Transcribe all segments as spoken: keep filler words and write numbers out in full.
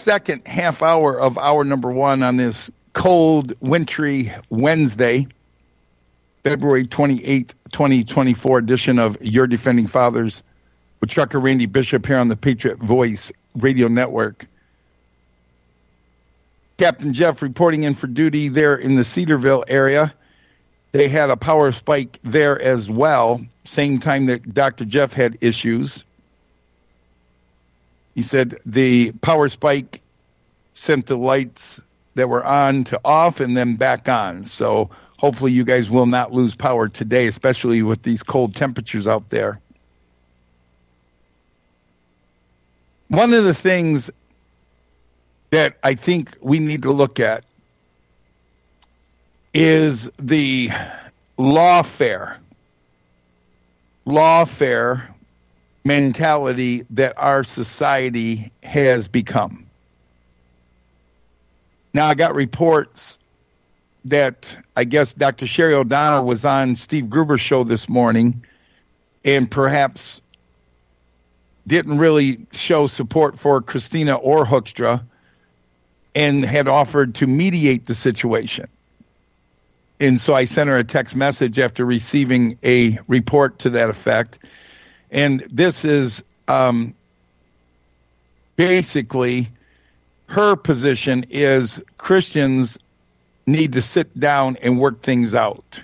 second half hour of hour number one on this cold, wintry Wednesday, February twenty-eighth, twenty twenty-four edition of Your Defending Fathers with Trucker Randy Bishop here on the Patriot Voice Radio Network. Captain Jeff reporting in for duty there in the Cedarville area. They had a power spike there as well, same time that Doctor Jeff had issues. He said the power spike sent the lights that were on to off and then back on. So hopefully you guys will not lose power today, especially with these cold temperatures out there. One of the things that I think we need to look at is the lawfare, lawfare mentality that our society has become. Now, I got reports that I guess Doctor Sherry O'Donnell was on Steve Gruber's show this morning and perhaps didn't really show support for Christina or Hoekstra and had offered to mediate the situation. And so I sent her a text message after receiving a report to that effect. And this is um, basically her position is Christians need to sit down and work things out.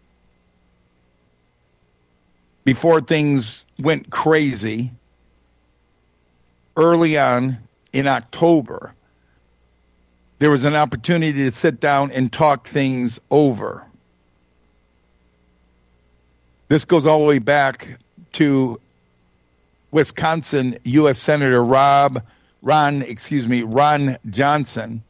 Before things went crazy, early on in October, there was an opportunity to sit down and talk things over. This goes all the way back to Wisconsin U S Senator Rob, Ron, excuse me, Ron Johnson.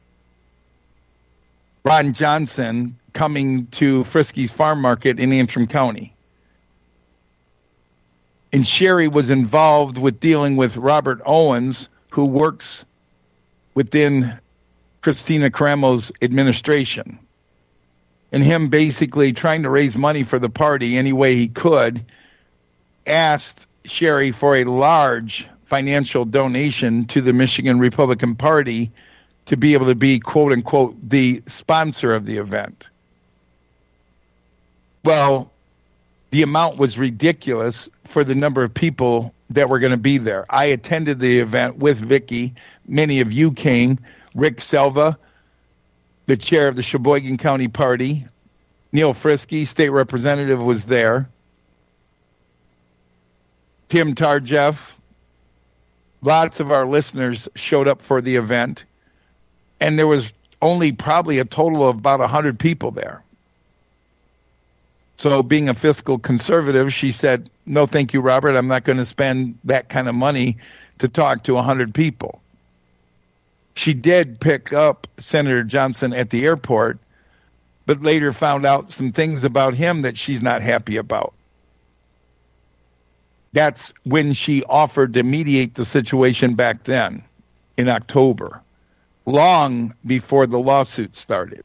Ron Johnson coming to Frisky's Farm Market in Antrim County. And Sherry was involved with dealing with Robert Owens, who works within Christina Caramo's administration. And him basically trying to raise money for the party any way he could, asked Sherry for a large financial donation to the Michigan Republican Party to be able to be, quote unquote, the sponsor of the event. Well, the amount was ridiculous for the number of people that were going to be there. I attended the event with Vicky. Many of you came. Rick Selva, the chair of the Sheboygan County Party. Neil Frisky, state representative, was there. Tim Tarjeff. Lots of our listeners showed up for the event. And there was only probably a total of about one hundred people there. So being a fiscal conservative, she said, no, thank you, Robert. I'm not going to spend that kind of money to talk to one hundred people. She did pick up Senator Johnson at the airport, but later found out some things about him that she's not happy about. That's when she offered to mediate the situation back then in October, long before the lawsuit started.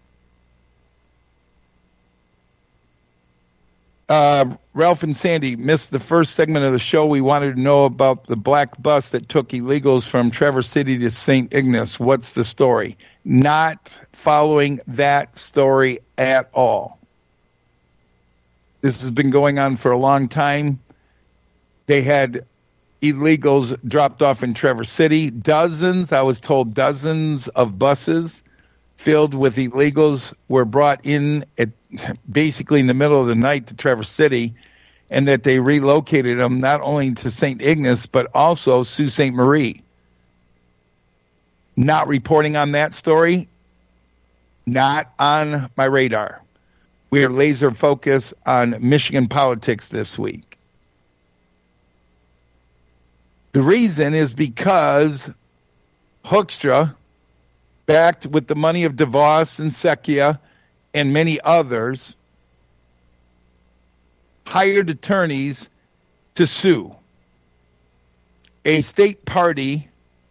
Uh, Ralph and Sandy missed the first segment of the show. We wanted to know about the black bus that took illegals from Traverse City to Saint Ignace. What's the story? Not following that story at all. This has been going on for a long time. They had illegals dropped off in Traverse City. Dozens, I was told dozens of buses filled with illegals were brought in at basically in the middle of the night to Traverse City, and that they relocated them not only to Saint Ignace, but also Sault Ste. Marie. Not reporting on that story, not on my radar. We are laser focused on Michigan politics this week. The reason is because Hoekstra, backed with the money of DeVos and Secchia and many others, hired attorneys to sue a state party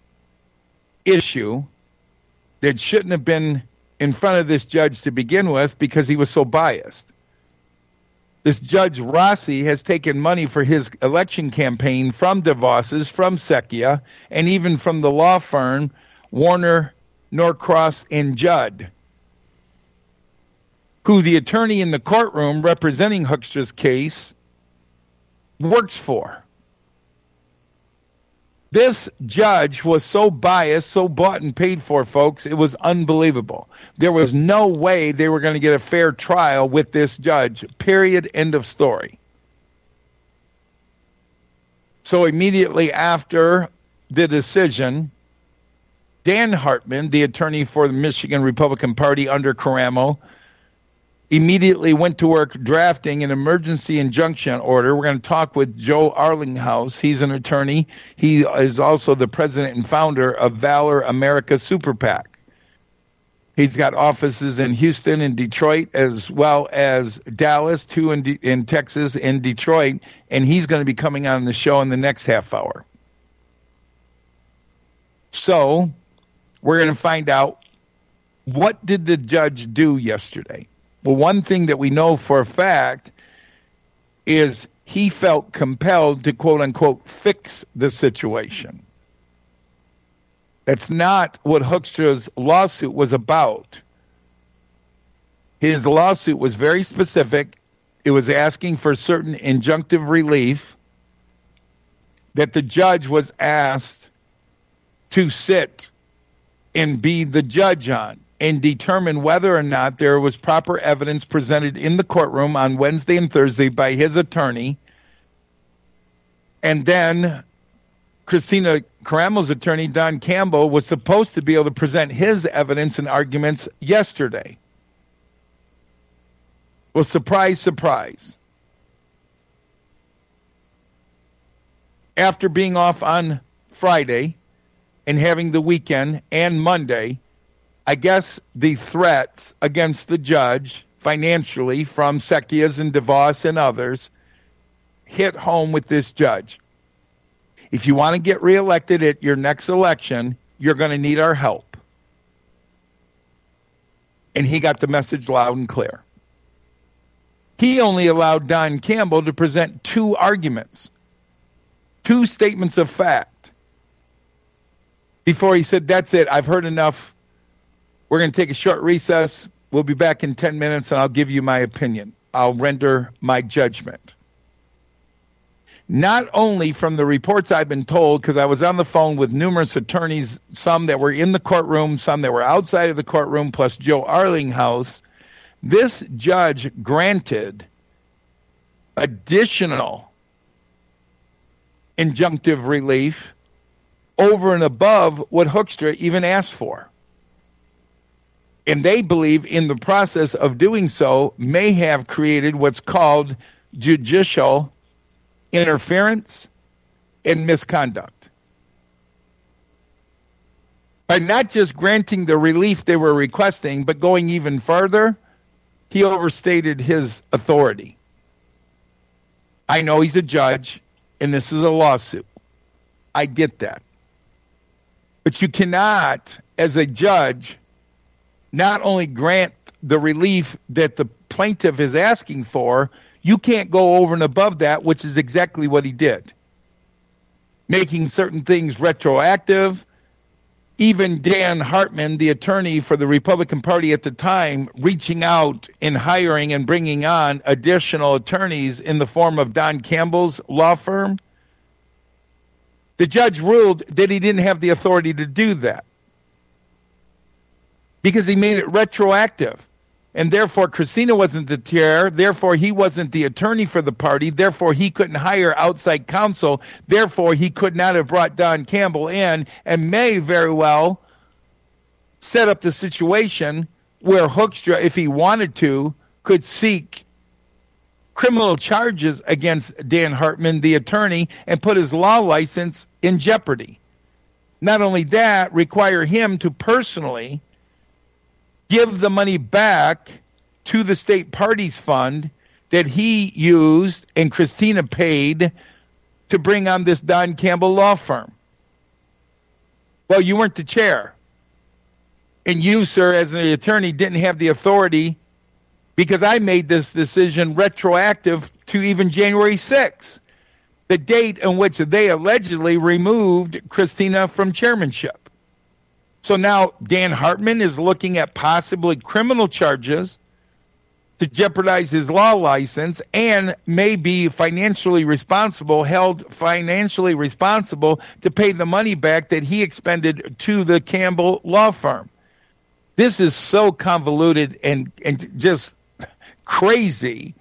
issue that shouldn't have been in front of this judge to begin with because he was so biased. This Judge Rossi has taken money for his election campaign from DeVos's, from Secchia, and even from the law firm Warner, Norcross, and Judd, who the attorney in the courtroom representing Hoekstra's case works for. This judge was so biased, so bought and paid for, folks, it was unbelievable. There was no way they were going to get a fair trial with this judge, period, end of story. So immediately after the decision, Dan Hartman, the attorney for the Michigan Republican Party under Karamo, immediately went to work drafting an emergency injunction order. We're going to talk with Joe Arlinghouse. He's an attorney. He is also the president and founder of Valor America Super PAC. He's got offices in Houston and Detroit, as well as Dallas, two in, De- in Texas, and Detroit, and he's going to be coming on the show in the next half hour. So we're going to find out, what did the judge do yesterday? Well, one thing that we know for a fact is he felt compelled to, quote unquote, fix the situation. That's not what Hoekstra's lawsuit was about. His lawsuit was very specific. It was asking for certain injunctive relief that the judge was asked to sit and be the judge on, and determine whether or not there was proper evidence presented in the courtroom on Wednesday and Thursday by his attorney. And then Christina Karamo's attorney, Don Campbell, was supposed to be able to present his evidence and arguments yesterday. Well, surprise, surprise. After being off on Friday and having the weekend and Monday, I guess the threats against the judge financially from Secchia's and DeVos and others hit home with this judge. If you want to get reelected at your next election, you're going to need our help. And he got the message loud and clear. He only allowed Don Campbell to present two arguments, two statements of fact, before he said, that's it, I've heard enough. We're going to take a short recess. We'll be back in ten minutes, and I'll give you my opinion. I'll render my judgment. Not only from the reports I've been told, because I was on the phone with numerous attorneys, some that were in the courtroom, some that were outside of the courtroom, plus Joe Arlinghouse, this judge granted additional injunctive relief over and above what Hoekstra even asked for. And they believe in the process of doing so may have created what's called judicial interference and misconduct. By not just granting the relief they were requesting, but going even further, he overstated his authority. I know he's a judge, and this is a lawsuit. I get that. But you cannot, as a judge, not only grant the relief that the plaintiff is asking for, you can't go over and above that, which is exactly what he did. Making certain things retroactive. Even Dan Hartman, the attorney for the Republican Party at the time, reaching out and hiring and bringing on additional attorneys in the form of Don Campbell's law firm. The judge ruled that he didn't have the authority to do that, because he made it retroactive. And therefore, Christina wasn't the chair. Therefore, he wasn't the attorney for the party. Therefore, he couldn't hire outside counsel. Therefore, he could not have brought Don Campbell in, and may very well set up the situation where Hoekstra, if he wanted to, could seek criminal charges against Dan Hartman, the attorney, and put his law license in jeopardy. Not only that, require him to personally give the money back to the state parties fund that he used and Christina paid to bring on this Don Campbell law firm. Well, you weren't the chair. And you, sir, as an attorney, didn't have the authority, because I made this decision retroactive to even January sixth, the date in which they allegedly removed Christina from chairmanship. So now Dan Hartman is looking at possibly criminal charges to jeopardize his law license and may be financially responsible, held financially responsible to pay the money back that he expended to the Campbell law firm. This is so convoluted and, and just crazy.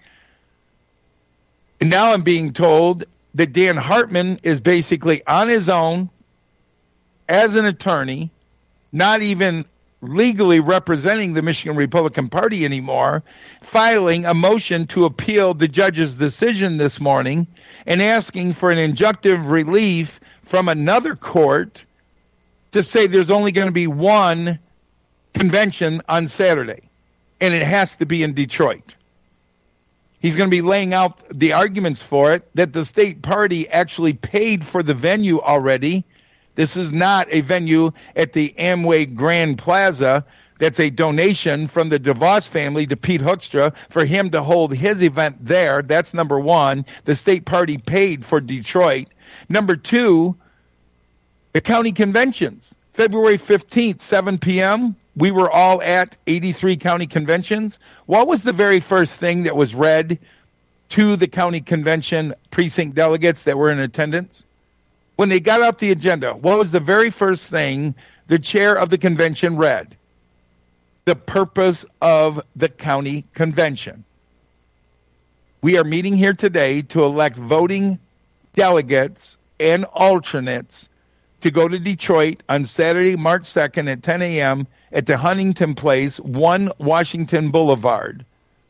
And now I'm being told that Dan Hartman is basically on his own as an attorney, not even legally representing the Michigan Republican Party anymore, filing a motion to appeal the judge's decision this morning and asking for an injunctive relief from another court to say there's only going to be one convention on Saturday, and it has to be in Detroit. He's going to be laying out the arguments for it, that the state party actually paid for the venue already. This is not a venue at the Amway Grand Plaza. That's a donation from the DeVos family to Pete Hoekstra for him to hold his event there. That's number one. The state party paid for Detroit. Number two, the county conventions. February fifteenth, seven p.m., we were all at eighty-three county conventions. What was the very first thing that was read to the county convention precinct delegates that were in attendance? When they got out the agenda, what was the very first thing the chair of the convention read? The purpose of the county convention. We are meeting here today to elect voting delegates and alternates to go to Detroit on Saturday, March second at ten a.m. at the Huntington Place, one Washington Boulevard,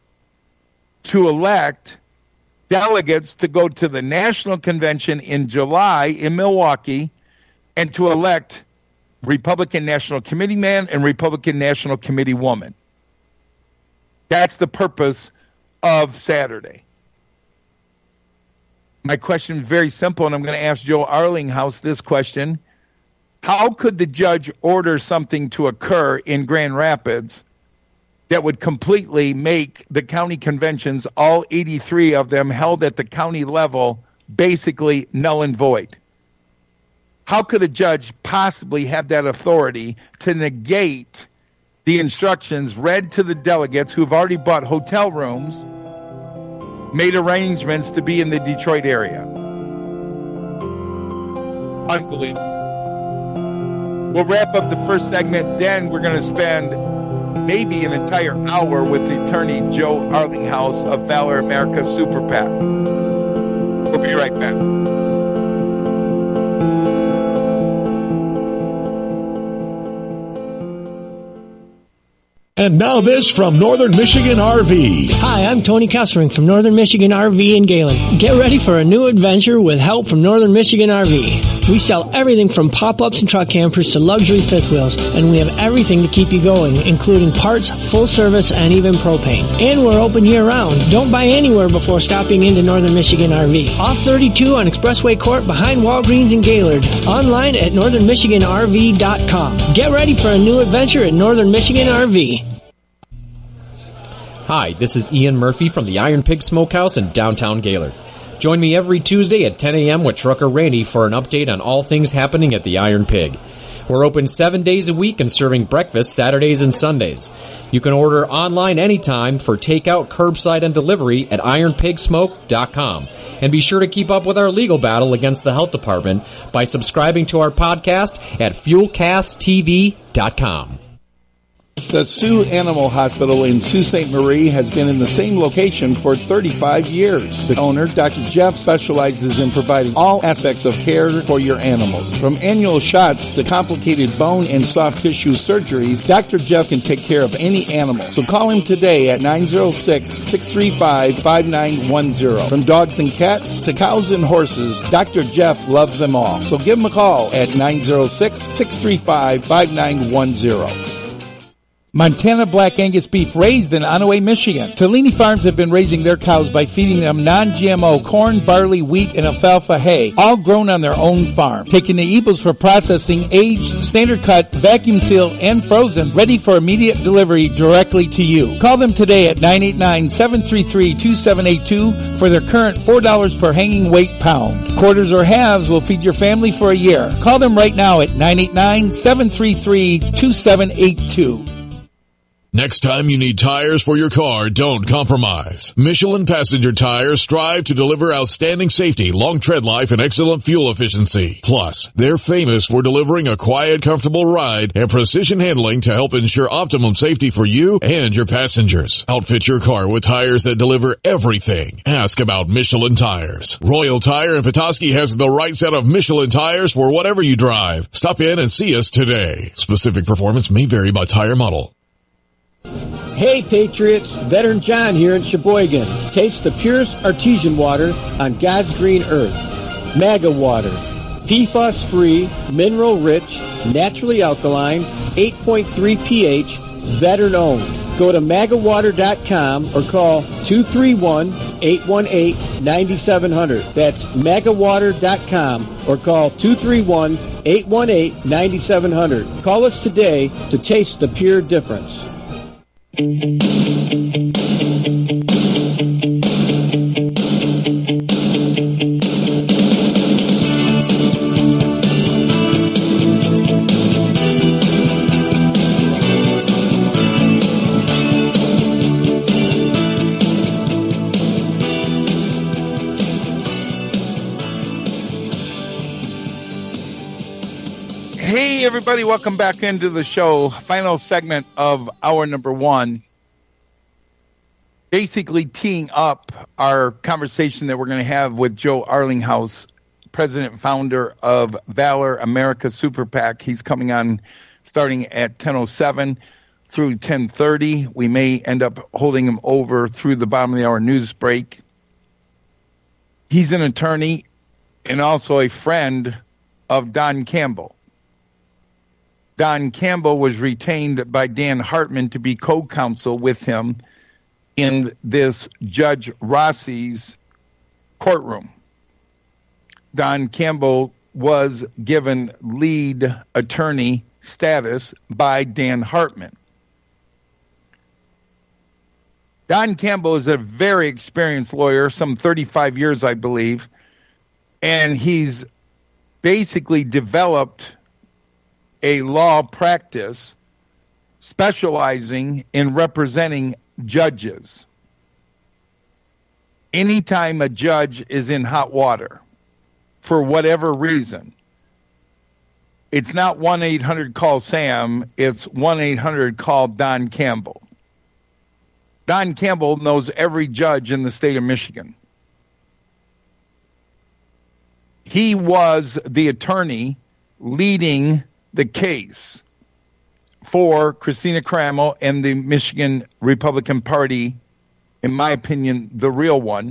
to elect delegates to go to the national convention in July in Milwaukee and to elect Republican National Committee man and Republican National Committee woman. That's the purpose of Saturday. My question is very simple, and I'm going to ask Joe Arlinghouse this question. How could the judge order something to occur in Grand Rapids that would completely make the county conventions, all eighty-three of them held at the county level, basically null and void? How could a judge possibly have that authority to negate the instructions read to the delegates who've already bought hotel rooms, made arrangements to be in the Detroit area? Unbelievable. We'll wrap up the first segment, then we're going to spend maybe an entire hour with the attorney Joe Arlinghouse of Valor America Super PAC. We'll be right back. And now this from Northern Michigan R V. Hi, I'm Tony Kessering from Northern Michigan R V in Gaylord. Get ready for a new adventure with help from Northern Michigan R V. We sell everything from pop-ups and truck campers to luxury fifth wheels, and we have everything to keep you going, including parts, full service, and even propane. And we're open year-round. Don't buy anywhere before stopping into Northern Michigan R V. Off thirty-two on Expressway Court behind Walgreens in Gaylord. Online at northern michigan r v dot com. Get ready for a new adventure at Northern Michigan R V. Hi, this is Ian Murphy from the Iron Pig Smokehouse in downtown Gaylord. Join me every Tuesday at ten a.m. with Trucker Rainey for an update on all things happening at the Iron Pig. We're open seven days a week and serving breakfast Saturdays and Sundays. You can order online anytime for takeout, curbside, and delivery at iron pig smoke dot com. And be sure to keep up with our legal battle against the health department by subscribing to our podcast at fuel cast t v dot com. The Sioux Animal Hospital in Sault Ste. Marie has been in the same location for thirty-five years. The owner, Doctor Jeff, specializes in providing all aspects of care for your animals. From annual shots to complicated bone and soft tissue surgeries, Doctor Jeff can take care of any animal. So call him today at nine oh six, six three five, five nine one oh. From dogs and cats to cows and horses, Doctor Jeff loves them all. So give him a call at nine oh six, six three five, five nine one oh. Montana Black Angus beef raised in Onaway, Michigan. Tellini Farms have been raising their cows by feeding them non-G M O corn, barley, wheat, and alfalfa hay, all grown on their own farm. Taking the Ebles for processing, aged, standard cut, vacuum sealed, and frozen, ready for immediate delivery directly to you. Call them today at nine eight nine, seven three three, two seven eight two for their current four dollars per hanging weight pound. Quarters or halves will feed your family for a year. Call them right now at nine eight nine, seven three three, two seven eight two. Next time you need tires for your car, don't compromise. Michelin Passenger Tires strive to deliver outstanding safety, long tread life, and excellent fuel efficiency. Plus, they're famous for delivering a quiet, comfortable ride and precision handling to help ensure optimum safety for you and your passengers. Outfit your car with tires that deliver everything. Ask about Michelin Tires. Royal Tire in Petoskey has the right set of Michelin tires for whatever you drive. Stop in and see us today. Specific performance may vary by tire model. Hey Patriots, Veteran John here in Sheboygan. Taste the purest artesian water on God's green earth. Maga Water. P F A S-free, mineral-rich, naturally alkaline, eight point three pH, veteran-owned. Go to maga water dot com or call two three one, eight one eight, nine seven zero zero. That's maga water dot com or call two three one, eight one eight, nine seven zero zero. Call us today to taste the pure difference. Hey, everybody, welcome back into the show. Final segment of hour number one. Basically teeing up our conversation that we're going to have with Joe Arlinghouse, president and founder of Valor America Super PAC. He's coming on starting at ten oh seven through ten thirty. We may end up holding him over through the bottom of the hour news break. He's an attorney and also a friend of Don Campbell. Don Campbell was retained by Dan Hartman to be co-counsel with him in this Judge Rossi's courtroom. Don Campbell was given lead attorney status by Dan Hartman. Don Campbell is a very experienced lawyer, some thirty-five years, I believe, and he's basically developed a law practice specializing in representing judges. Anytime a judge is in hot water, for whatever reason, it's not one eight hundred call Sam, it's one eight hundred call Don Campbell. Don Campbell knows every judge in the state of Michigan. He was the attorney leading the case for Christina Cramel and the Michigan Republican Party, in my opinion, the real one,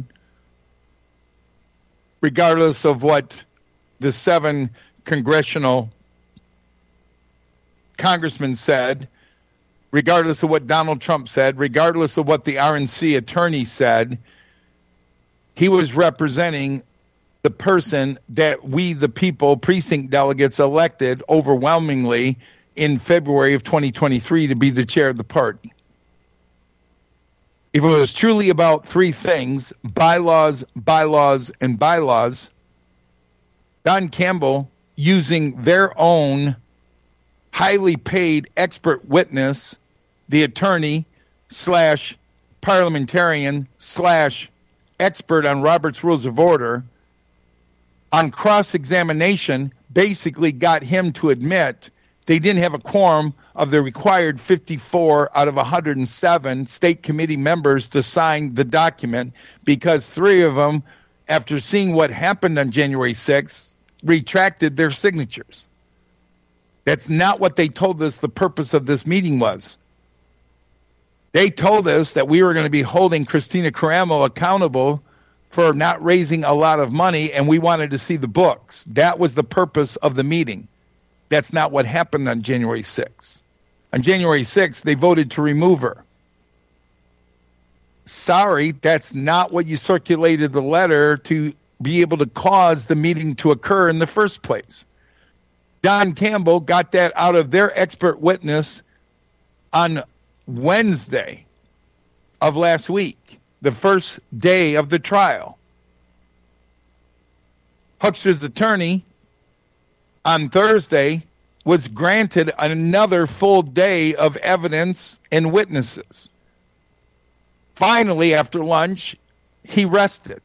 regardless of what the seven congressional congressmen said, regardless of what Donald Trump said, regardless of what the R N C attorney said. He was representing the person that we, the people, precinct delegates, elected overwhelmingly in February of twenty twenty-three to be the chair of the party. If it was truly about three things, bylaws, bylaws, and bylaws, Don Campbell, using their own highly paid expert witness, the attorney slash parliamentarian slash expert on Robert's Rules of Order, on cross-examination, basically got him to admit they didn't have a quorum of the required fifty-four out of one hundred seven state committee members to sign the document because three of them, after seeing what happened on January sixth, retracted their signatures. That's not what they told us the purpose of this meeting was. They told us that we were going to be holding Christina Cramel accountable for not raising a lot of money, and we wanted to see the books. That was the purpose of the meeting. That's not what happened on January sixth. On January sixth, they voted to remove her. Sorry, that's not what you circulated the letter to be able to cause the meeting to occur in the first place. Don Campbell got that out of their expert witness on Wednesday of last week, the first day of the trial. Huckster's attorney on Thursday was granted another full day of evidence and witnesses. Finally, after lunch, he rested.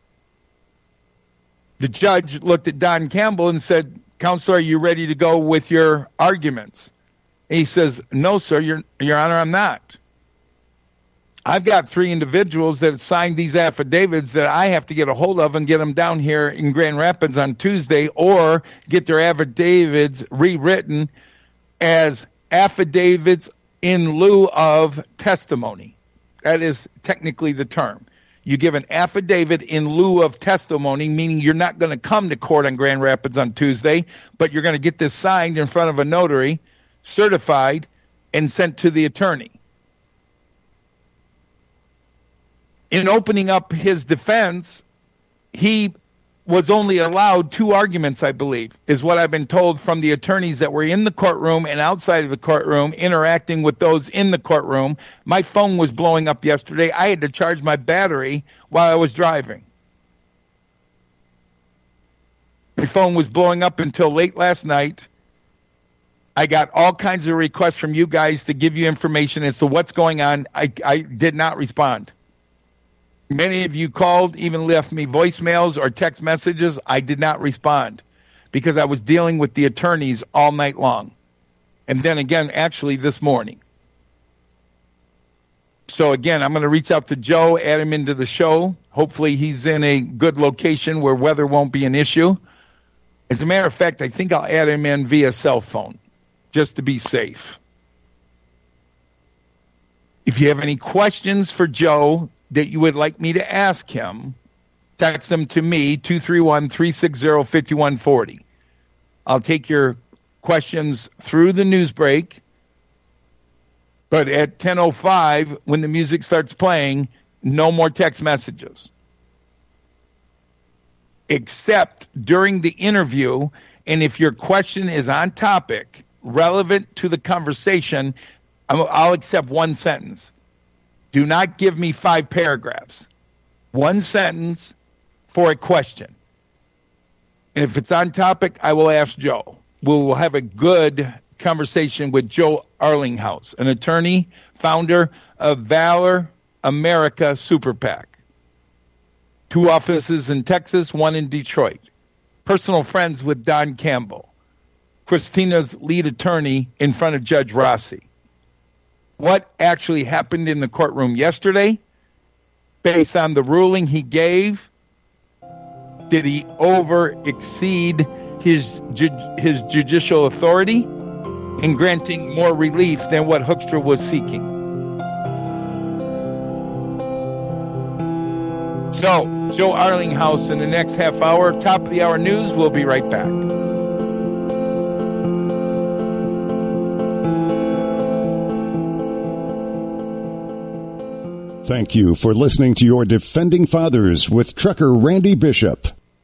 The judge looked at Don Campbell and said, "Counselor, are you ready to go with your arguments?" And he says, "No, sir, your, your Honor, I'm not. I've got three individuals that signed these affidavits that I have to get a hold of and get them down here in Grand Rapids on Tuesday, or get their affidavits rewritten as affidavits in lieu of testimony." That is technically the term. You give an affidavit in lieu of testimony, meaning you're not going to come to court on Grand Rapids on Tuesday, but you're going to get this signed in front of a notary, certified, and sent to the attorney. In opening up his defense, he was only allowed two arguments, I believe, is what I've been told from the attorneys that were in the courtroom and outside of the courtroom, interacting with those in the courtroom. My phone was blowing up yesterday. I had to charge my battery while I was driving. My phone was blowing up until late last night. I got all kinds of requests from you guys to give you information as to what's going on. I, I did not respond. Many of you called, even left me voicemails or text messages. I did not respond because I was dealing with the attorneys all night long. And then again, actually this morning. So again, I'm going to reach out to Joe, add him into the show. Hopefully he's in a good location where weather won't be an issue. As a matter of fact, I think I'll add him in via cell phone just to be safe. If you have any questions for Joe that you would like me to ask him, text them to me, two three one, three six zero, five one four zero. I'll take your questions through the news break, but at ten oh five, when the music starts playing, no more text messages. Except during the interview, and if your question is on topic, relevant to the conversation, I'll accept one sentence. Do not give me five paragraphs. One sentence for a question. And if it's on topic, I will ask Joe. We will have a good conversation with Joe Arlinghouse, an attorney, founder of Valor America Super PAC. Two offices in Texas, one in Detroit. Personal friends with Don Campbell, Christina's lead attorney in front of Judge Rossi. What actually happened in the courtroom yesterday, based on the ruling he gave? Did he over exceed his ju- his judicial authority in granting more relief than what Hoekstra was seeking? So, Joe Arlinghouse in the next half hour, top of the hour news. We'll be right back. Thank you for listening to your Defending Fathers with Trucker Randy Bishop.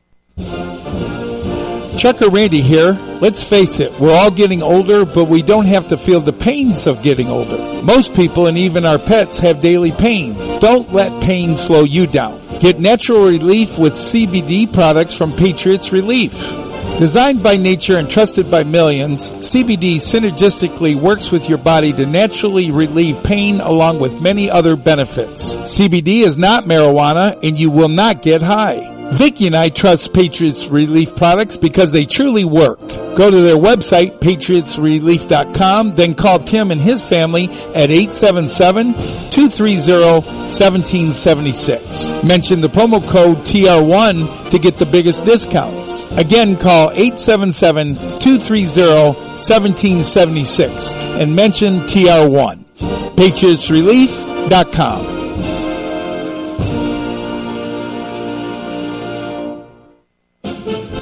Trucker Randy here. Let's face it, we're all getting older, but we don't have to feel the pains of getting older. Most people and even our pets have daily pain. Don't let pain slow you down. Get natural relief with C B D products from Patriots Relief. Designed by nature and trusted by millions, C B D synergistically works with your body to naturally relieve pain along with many other benefits. C B D is not marijuana and you will not get high. Vicky and I trust Patriots Relief products because they truly work. Go to their website, patriots relief dot com, then call Tim and his family at eight seven seven, two three zero, one seven seven six. Mention the promo code T R one to get the biggest discounts. Again, call eight seven seven, two three zero, one seven seven six and mention T R one. patriots relief dot com.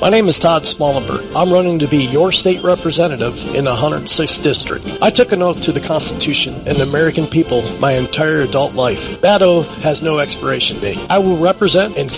My name is Todd Smallenberg. I'm running to be your state representative in the one hundred sixth District. I took an oath to the Constitution and the American people my entire adult life. That oath has no expiration date. I will represent and